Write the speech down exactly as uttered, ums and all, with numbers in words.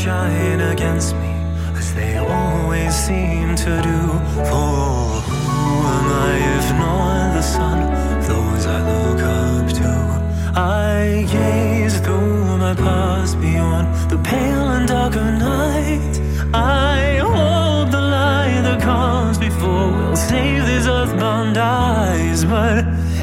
shine against me, as they always seem to do. For who am I if not the sun of those I look up to? I gaze through my past beyond the pale and darker night. I hope the light that comes before will save these earthbound eyes. But